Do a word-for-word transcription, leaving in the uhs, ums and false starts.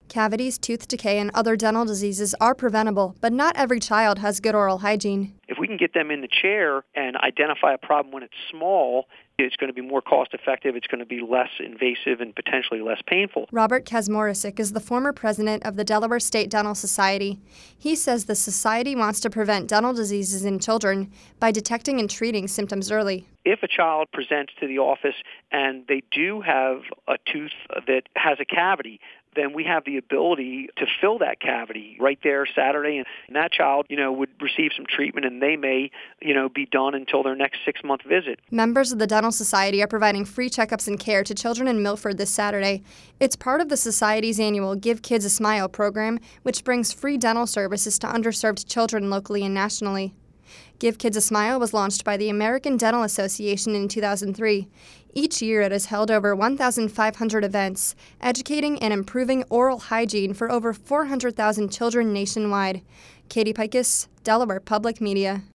Cavities, tooth decay, and other dental diseases are preventable, but not every child has good oral hygiene. If we can get them in the chair and identify a problem when it's small, it's going to be more cost-effective, it's going to be less invasive, and potentially less painful. Robert Kazmorisic is the former president of the Delaware State Dental Society. He says the society wants to prevent dental diseases in children by detecting and treating symptoms early. If a child presents to the office and they do have a tooth that has a cavity, then we have the ability to fill that cavity right there Saturday, and that child, you know, would receive some treatment, and they may, you know, be done until their next six-month visit. Members of the Dental Society are providing free checkups and care to children in Milford this Saturday. It's part of the Society's annual Give Kids a Smile program, which brings free dental services to underserved children locally and nationally. Give Kids a Smile was launched by the American Dental Association in two thousand three. Each year it has held over one thousand five hundred events, educating and improving oral hygiene for over four hundred thousand children nationwide. Katie Pikus, Delaware Public Media.